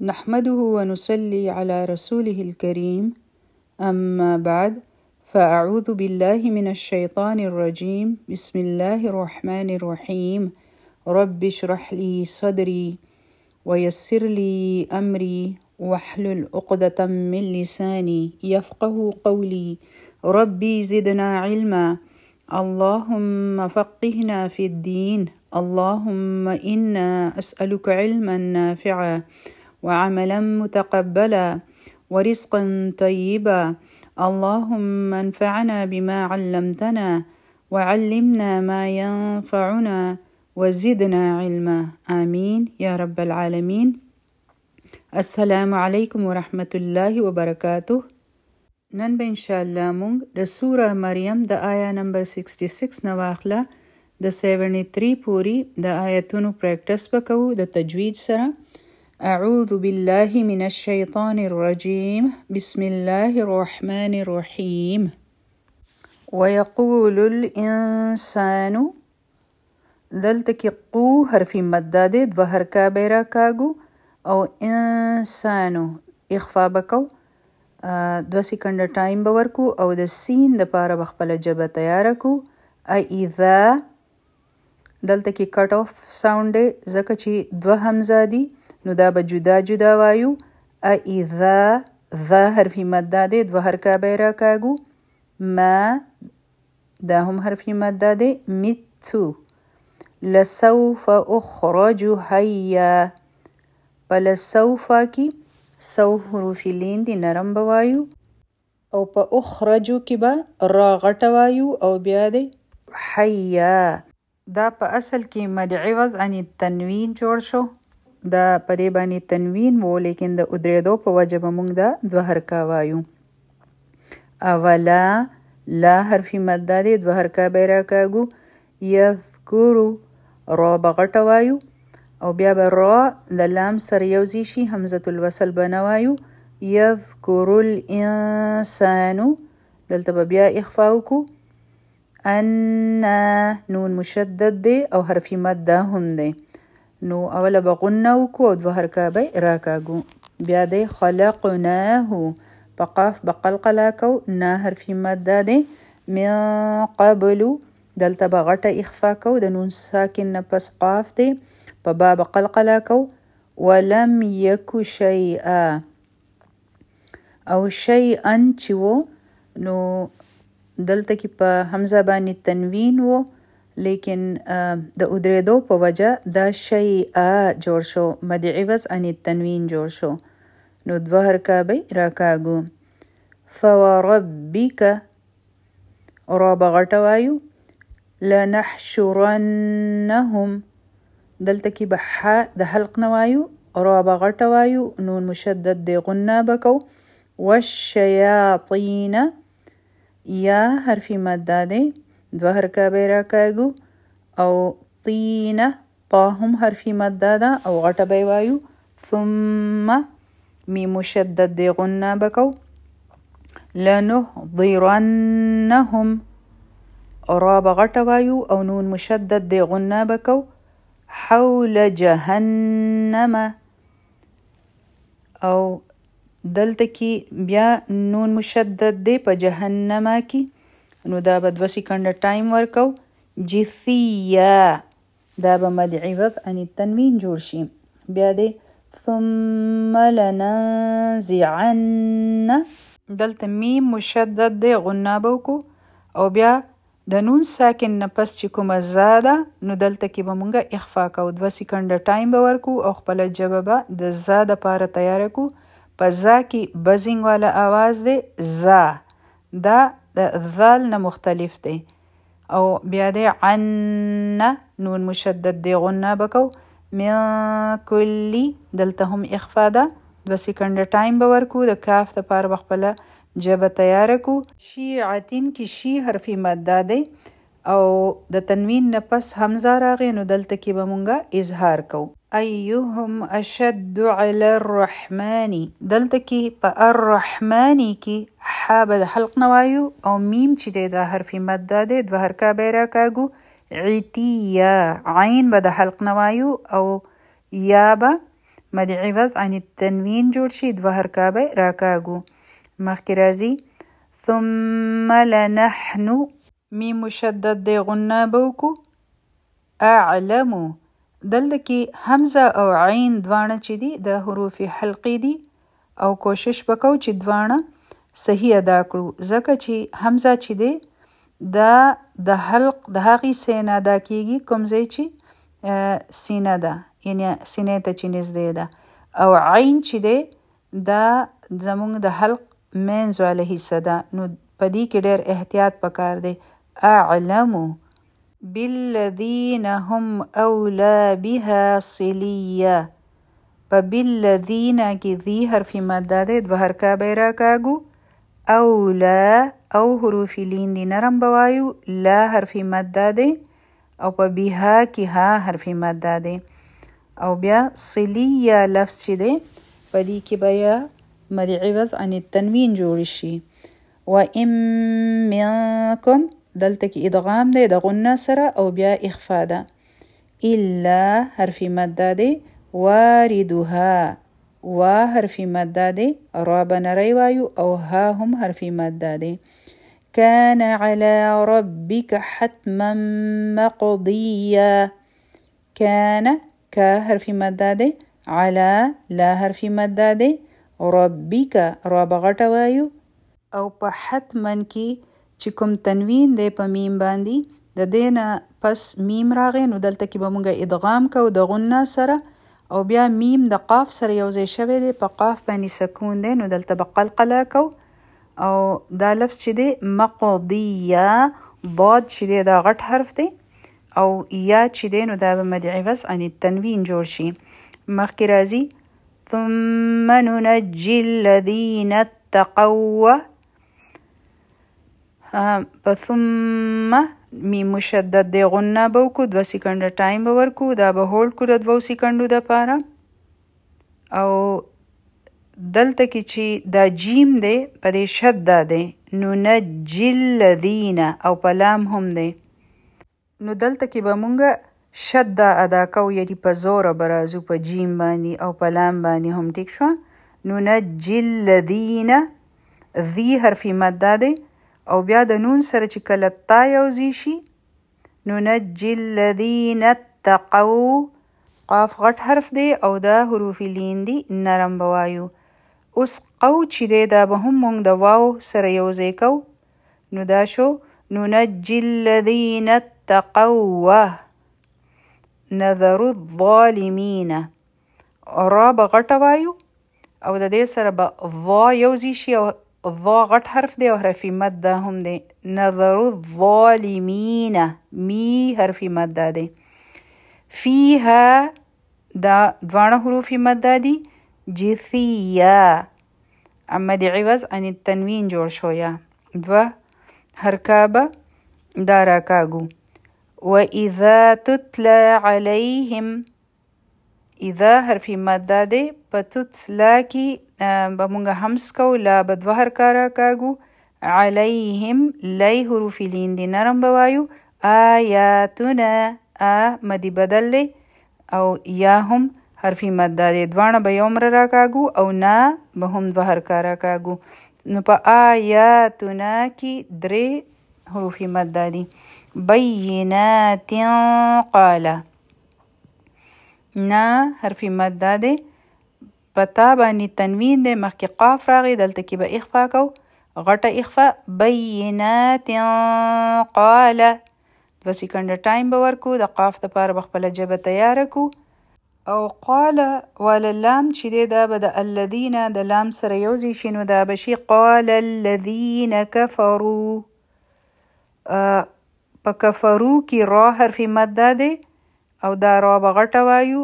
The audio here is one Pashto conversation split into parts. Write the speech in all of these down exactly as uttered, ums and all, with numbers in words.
نحمده ونصلي على رسوله الكريم. أما بعد، فأعوذ بالله من الشيطان الرجيم. بسم الله الرحمن الرحيم. رب اشرح لي صدري ويسر لي أمري واحلل عقدة من لساني يفقه قولي. ربي زدنا علما. اللهم فقهنا في الدين. اللهم إنا أسألك علما نافعا وعملا متقبلا ورزقا طيبا. اللهم انفعنا بما علمتنا وعلمنا ما ينفعنا وزدنا علما. آمين يا رب العالمين. السلام علیکم ورحمة الله وبرکاته. نن به انشاءالله مونږ د سوره مریم د آیا نمبر شپږ شپږ نه واخله د تیرهتر پوری د آیتونو پریکټس وکړو د تجوید سره. اعوذ بالله من الشیطان الرجیم. بسم الله الرحمن الرحیم. ويقول الانسان، دلته کې قو حرفی مده ده، دوه حرکا به راکاږو او انسانو اخفا بکو، دو سیکنډ ټایم به ورکو او د سین د پاره به خپله ژبه تیاره کو. اذا دلته کې کټ آف ساوند دی ځکه چې دوه همزه دي، نو دا به جدا جدا وایو. اذا ذا حرفی مده دی، دوه حرکا به راکاږو. ما دا هم حرفی مده دی. متو لسوف اخرج حیا، په لسوفا کې سو حروف لین دي، نرم به وایو، او په اخرجو کې به را غټه وایو او بیا دی حیا. دا په اصل کې مد عوض عن تنوین جوړ شو، دا په دې باندې تنوین وو، لیکن د ادریدو په وجه به موږ دا دوه حرکا وایو. اولا لا حرفی مده دی، دوه حرکا به راکاږو. یذکرو را به غټه وایو او بیا به را د لام سره یوځای شي، همزة الوصل به نه وایو. یذکر الانسانو دلته به بیا اخفا وکړو. انا نون مشدد دی او حرفی مده هم دی، نو اوله به غنه وکړو او دوه حرکا به راکاږو. بیا دی خلقناه، په قاف به قلقله کو، نه حرفی مده دی. من قبلو دلته به غټه اخفا کو، د نون ساکن نه پس قاف دی، په با به قلقله کو. ولم یکو شیئا، او شیئا چې و نو دلته کې په حمزه باندې تنوین و، لیکن د ادریدو په وجه دا شیئا جوړ شو، مد عوض عن التنوین جوړ شو، نو دوه حرکا به راکاږو. فوربک را به غټه وایو. لنحشرنهم دلته کې به ح د حلق نه وایو، را به غټه وایو، نون مشدد دی، غنه بکو. والشیاطین یا حرفی مده دی، دوه حرکا به راکاږو. او طین طا هم حرفی مده ده او غټه به وایو. ثم می مشدد دی، غنه بکو. لنحضرنهم را به غټه وایو او نون مشدد دی، غنه بکو. حول جهنم، او دلته کې بیا نون مشدد دی په جهنمه کې، نو دا به دوه سیکنډ ټایم ورکو. جثیه دا به مد عوض عن التنوین جوړ شي. بیا دی ثم لننزعن، دلته میم مشدد دی، غنه به وکړو او بیا د نون ساکن نه پس چې کومه زا ده، نو دلته کې به مونږه اخفا کو، دوه سیکنډ ټایم به ورکو او خپله ژبه به د زا دپاره تیاره کو. په زا کې بزنګ والا آواز دی، زا دا د ذال نه مختلف دی. او بیا دی عن نون مشدد دی، غنه بکو. من کلی دلته هم اخفا ده، دوه سیکنډ ټایم به ورکو، د کاف دپاره به خپله ژبه تیاره کو. شیعتین کې شی حرفی مده دی او د تنوین نه پس حمزه راغی، نو دلته کې به مونږه اظهار کو. ایهم اشد علی الرحمن، دلته کې په الرحمن کې ح به د حلق نه وایو او میم چې دی دا حرفی مده دی، دوه حرکا به راکاږو. عتیه عین به د حلق نه وایو او یا به مد عوض عن التنوین جوړ شي، دوه حرکه به راکاږو. مخکې راځي ثم لنحنو، میم مشدد دی غنه به وکړو. اعلمو، دلته کې حمزه او عین دواړه چې دي د حروف حلقې دي او کوشش وکړو چې دواړه صحیح ادا کړو، ځکه چې حمزه چې دی دا د حلق د هغې ځای نه ادا کېږي کوم ځای چې سینه ده، یعنې سینې ته چې نږدې ده، او عین چې دی دا زموږ د حلق منځ واله حصه ده، نو په دې کې ډېر احتیاط پکار دی. اعلمو بالذین هم اولا بها صلیه، په بالذین کې ذی حرف مده دی، دوه حرکه به یې راکاږو. اولا او حروف لین دی نرم به وایو، لا حرف مده دی او په بها کې ها حرف مده دی. او بیا صلیه لفظ چې دی په دې کې به یا مد عوض عن التنوین جوړ شي. و ام منکم، دلته کې ادغام دی د غنه سره او بیا اخفا ده. الا حرف مده دی، واردها و حرف مده دی، را به نری وایو او ها هم حرف مده دی. کان علی ربک حتما مقضیه، کان کا حرف مده دی، علی لا حرف مده دی، ربک را به غټه وایو او په حتما کې چې کوم تنوین دی په میم باندې د دې نه پس میم راغی، نو دلته کې به مونږ ادغام کو د غنه سره او بیا میم د قاف سره یو ځای شوی دی، په قاف باندې سکون دی، نو دلته به قلقله کو او دا لفظ چې دی مقضیه، ضاد چې دی دا غټ حرف دی او یا چې دی نو دا به مد عوض عن التنوین جوړ شي. مخکې راځي ثم ننجي الذین اتقوا، په ثم میم مشدد دی غنه به وکړو، دوه سیکنډه ټایم به ورکو، دا به هولډ کړو د دوو سیکنډو دپاره. او دلته کې چې دا جیم دی په دې شده دی، ننجي الذین او په لام هم دی، نو دلته کې به مونږ شده ادا کو، یعنې په زوره به راځو په جیم باندې او په لام باندې هم. ټیک شوه. ننجي الذین، ذی حرف مده دی او بیا د نون سره چې کله تا یوځي شي، ننجي الذین اتقوا، قاف غټ حرف دی او دا حروف لین دی نرم به وایو. اوس قو چې دی دا به هم مونږ د واو سره یوځای کو، نو دا شو ننجي الذین اتقوا نذر الظالمین، را به غټه وایو او د دې سره به وا یوځي شي او ضا غټ حرف دی او حرف مد ده هم دی. نظر الظالمین، می حرف مد دی. فیها دا دواړه حروف مد دی. جثیه مد عوض عن التنوین جوړ شو، یا دوه حرکه به دا راکاږو. و اذا تتلى علیهم، اذا حرف مد دی، په تتلا کې به مونږ همس کو، لا به دوه حرکه راکاږو. علیهم لی حروف لین دی نرم به وایو. آیاتنا آ مدی بدل دی او یا هم حرف مد دی، دواړه به یو مره راکاږو او نه به هم دوه حرکه راکاږو. نو په آیاتنا کې درې حروف مد دی. بینات قاله، نه حرف مد دی، پتا باندې تنوین دی، مخکې قاف راغی، دلته کې به اخفا کو، غټه اخفا. بینات قاله، دوه سیکنډه ټایم به ورکو، د قاف دپاره به خپله ژبه تیاره کو. او قاله والا لام چې دی دا به د الذین د لام سره یوځای شي، نو دا به شي قال الذین کفروا. په کفرو کې را حرف مد دی او دا را به غټه وایو.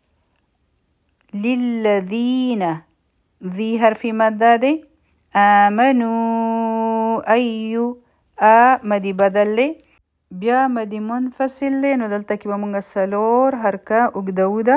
للذین ذی حرف مد دی. آمنو ایو آ مدی بدل دی، بیا مدی منفصل دی، نو دلته کې به مونږ څلور حرکه اوږدوو ده.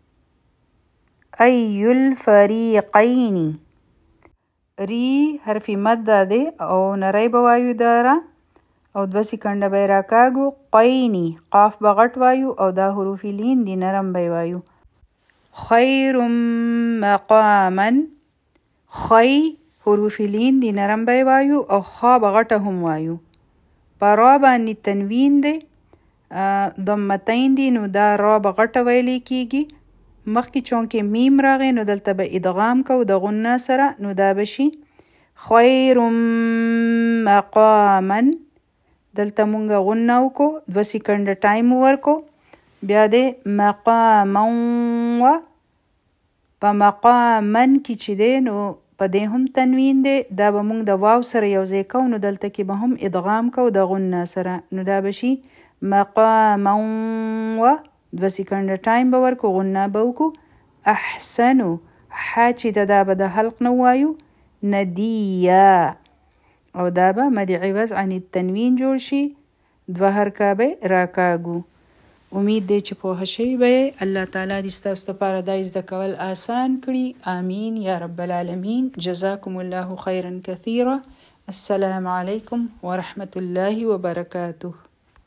ایو الفریقین، ری حرف مد دی او نری به وایو داره او دوه سیکنډه به یې راکاږو. قینی قاف به غټ وایو او دا حروف لین دی نرم به وایو. خیر مقاما. خی حروف لین دی نرم به وایو او خا بغټه هم وایو. په را باندې تنوین دی ضمتین دی نو دا را بغټه ویلی کیږي. مخکې چونکې میم راغی نو دلته به ادغام کو د غنه سره نو دا بشي خیر مقاما. دلته مونږ غنه وکړو دوه سیکنډ ټایم ورکو بیا د مقاما و په مقامن کې چې دی نو په دې هم تنوین دی دا به مونږ د واو سره یو ځای کوو نو دلته کې به هم ادغام کوو د غنه سره نو دا بشي مقاما و دوه سیکنډ ټایم به ورکو غنه به وکړو احسنو ح چې دا به د حلق نه وایو ندیا او دا به مد عوض عن التنوین جوړ شي دوه حرکه به راکاږو. امید دی چې پوه شوي به الله تعالی دې ستاسو لپاره دا زده کول آسان کړي. آمین یا رب العالمین. جزاکم الله خیرا کثیرا. السلام علیکم ورحمة الله وبرکاته.